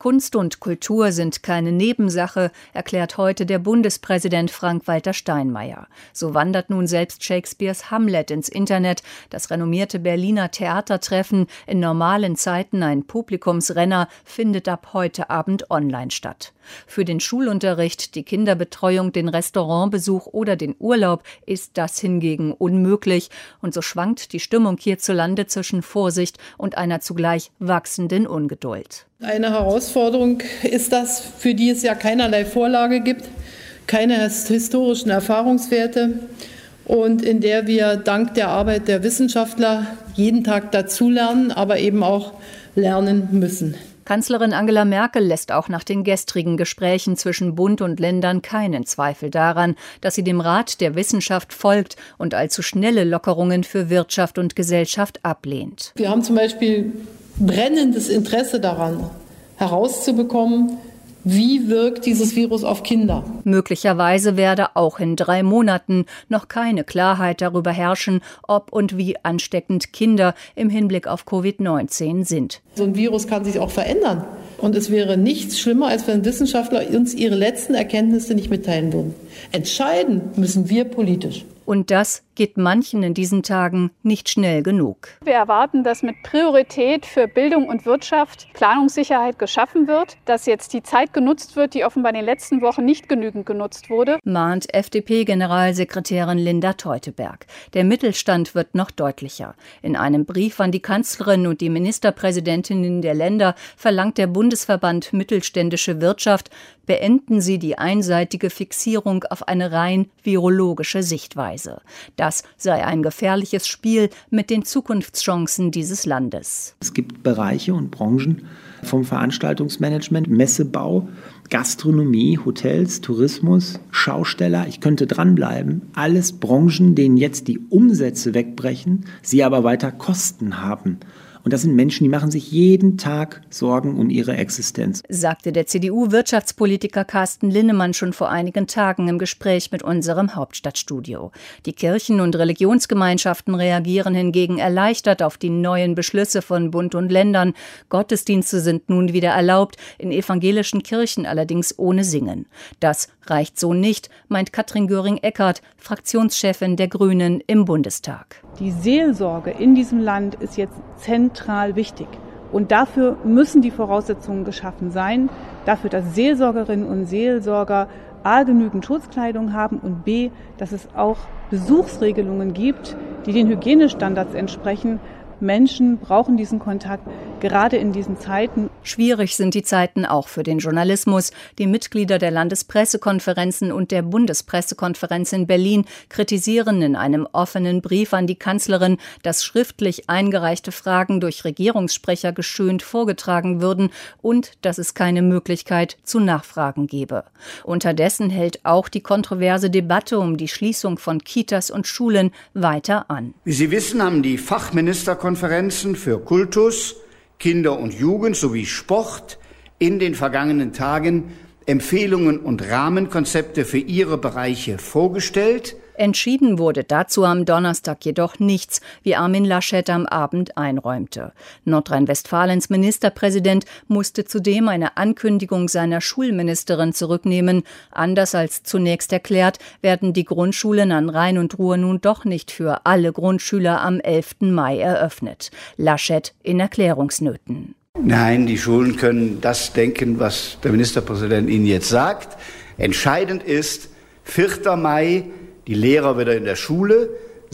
Kunst und Kultur sind keine Nebensache, erklärt heute der Bundespräsident Frank-Walter Steinmeier. So wandert nun selbst Shakespeares Hamlet ins Internet, das renommierte Berliner Theatertreffen, in normalen Zeiten ein Publikumsrenner, findet ab heute Abend online statt. Für den Schulunterricht, die Kinderbetreuung, den Restaurantbesuch oder den Urlaub ist das hingegen unmöglich. Und so schwankt die Stimmung hierzulande zwischen Vorsicht und einer zugleich wachsenden Ungeduld. Eine Herausforderung ist das, für die es ja keinerlei Vorlage gibt, keine historischen Erfahrungswerte und in der wir dank der Arbeit der Wissenschaftler jeden Tag dazulernen, aber eben auch lernen müssen. Kanzlerin Angela Merkel lässt auch nach den gestrigen Gesprächen zwischen Bund und Ländern keinen Zweifel daran, dass sie dem Rat der Wissenschaft folgt und allzu schnelle Lockerungen für Wirtschaft und Gesellschaft ablehnt. Wir haben zum Beispiel brennendes Interesse daran, herauszubekommen, wie wirkt dieses Virus auf Kinder? Möglicherweise werde auch in 3 Monaten noch keine Klarheit darüber herrschen, ob und wie ansteckend Kinder im Hinblick auf Covid-19 sind. So ein Virus kann sich auch verändern. Und es wäre nichts schlimmer, als wenn Wissenschaftler uns ihre letzten Erkenntnisse nicht mitteilen würden. Entscheiden müssen wir politisch. Und das geht manchen in diesen Tagen nicht schnell genug. Wir erwarten, dass mit Priorität für Bildung und Wirtschaft Planungssicherheit geschaffen wird, dass jetzt die Zeit genutzt wird, die offenbar in den letzten Wochen nicht genügend genutzt wurde, mahnt FDP-Generalsekretärin Linda Teuteberg. Der Mittelstand wird noch deutlicher. In einem Brief an die Kanzlerin und die Ministerpräsidentinnen der Länder verlangt der Bundesverband Mittelständische Wirtschaft, beenden Sie die einseitige Fixierung auf eine rein virologische Sichtweise. Das sei ein gefährliches Spiel mit den Zukunftschancen dieses Landes. Es gibt Bereiche und Branchen vom Veranstaltungsmanagement, Messebau, Gastronomie, Hotels, Tourismus, Schausteller. Ich könnte dranbleiben. Alles Branchen, denen jetzt die Umsätze wegbrechen, sie aber weiter Kosten haben. Und das sind Menschen, die machen sich jeden Tag Sorgen um ihre Existenz. Sagte der CDU-Wirtschaftspolitiker Carsten Linnemann schon vor einigen Tagen im Gespräch mit unserem Hauptstadtstudio. Die Kirchen- und Religionsgemeinschaften reagieren hingegen erleichtert auf die neuen Beschlüsse von Bund und Ländern. Gottesdienste sind nun wieder erlaubt, in evangelischen Kirchen allerdings ohne Singen. Das reicht so nicht, meint Katrin Göring-Eckardt, Fraktionschefin der Grünen im Bundestag. Die Seelsorge in diesem Land ist jetzt zentral wichtig. Und dafür müssen die Voraussetzungen geschaffen sein, dafür, dass Seelsorgerinnen und Seelsorger a. genügend Schutzkleidung haben und b. dass es auch Besuchsregelungen gibt, die den Hygienestandards entsprechen. Menschen brauchen diesen Kontakt, gerade in diesen Zeiten. Schwierig sind die Zeiten auch für den Journalismus. Die Mitglieder der Landespressekonferenzen und der Bundespressekonferenz in Berlin kritisieren in einem offenen Brief an die Kanzlerin, dass schriftlich eingereichte Fragen durch Regierungssprecher geschönt vorgetragen würden und dass es keine Möglichkeit zu Nachfragen gebe. Unterdessen hält auch die kontroverse Debatte um die Schließung von Kitas und Schulen weiter an. Wie Sie wissen, haben die Fachministerkonferenzen für Kultus, Kinder- und Jugend sowie Sport in den vergangenen Tagen Empfehlungen und Rahmenkonzepte für ihre Bereiche vorgestellt. Entschieden wurde dazu am Donnerstag jedoch nichts, wie Armin Laschet am Abend einräumte. Nordrhein-Westfalens Ministerpräsident musste zudem eine Ankündigung seiner Schulministerin zurücknehmen. Anders als zunächst erklärt, werden die Grundschulen an Rhein und Ruhr nun doch nicht für alle Grundschüler am 11. Mai eröffnet. Laschet in Erklärungsnöten. Nein, die Schulen können das denken, was der Ministerpräsident Ihnen jetzt sagt. Entscheidend ist 4. Mai, die Lehrer wieder in der Schule,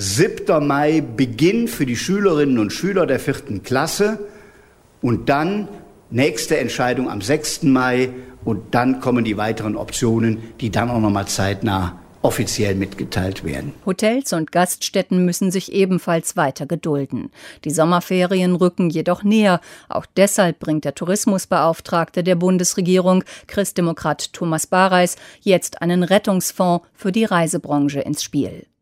7. Mai Beginn für die Schülerinnen und Schüler der 4. Klasse und dann nächste Entscheidung am 6. Mai und dann kommen die weiteren Optionen, die dann auch nochmal zeitnah offiziell mitgeteilt werden. Hotels und Gaststätten müssen sich ebenfalls weiter gedulden. Die Sommerferien rücken jedoch näher. Auch deshalb bringt der Tourismusbeauftragte der Bundesregierung, Christdemokrat Thomas Bareis, jetzt einen Rettungsfonds für die Reisebranche ins Spiel.